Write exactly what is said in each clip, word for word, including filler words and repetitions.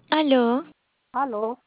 Aló, Aló,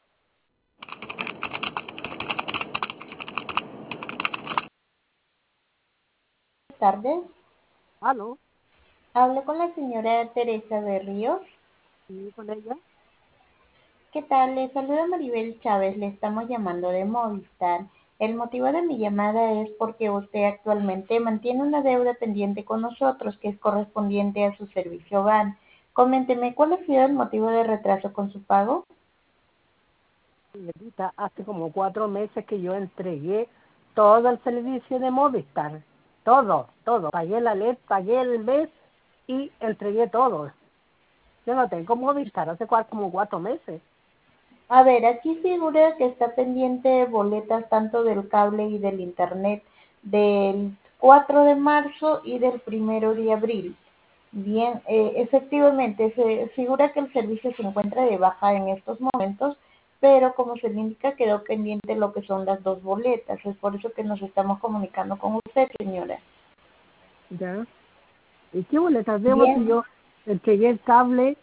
Tardes. aló, Hablo con la señora Teresa de Ríos. sí, con ella. ¿Qué tal? Le saluda Maribel Chávez. Le estamos llamando de Movistar. El motivo de mi llamada es porque usted actualmente mantiene una deuda pendiente con nosotros que es correspondiente a su servicio V A N. Coménteme, ¿cuál ha sido el motivo de retraso con su pago? Señorita, hace como cuatro meses que yo entregué todo el servicio de Movistar. Todo, todo. Pagué la L E D, pagué el mes y entregué todo. Yo no tengo Movistar hace cua- como cuatro meses. A ver, aquí figura que está pendiente boletas tanto del cable y del internet del cuatro de marzo y del primero de abril. Bien, eh, efectivamente, se figura que el servicio se encuentra de baja en estos momentos, pero como se le indica, quedó pendiente lo que son las dos boletas. Es por eso que nos estamos comunicando con usted, señora. ¿Ya? ¿Y qué boletas debo si Bien, yo entregué el cable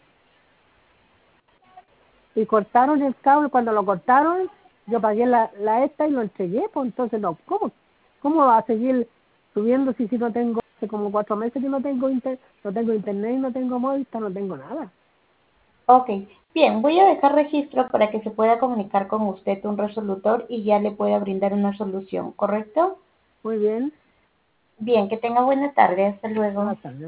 y cortaron el cable? Cuando lo cortaron, yo pagué la, la esta y lo entregué, pues entonces no. ¿Cómo? ¿Cómo va a seguir subiendo si, si no tengo, hace como cuatro meses que no tengo inter, no tengo internet, no tengo Movistar, no tengo nada? ok. Bien, voy a dejar registro para que se pueda comunicar con usted un resolutor y ya le pueda brindar una solución, ¿correcto? Muy bien. Bien, que tenga buena tarde. Hasta luego. Buenas tardes.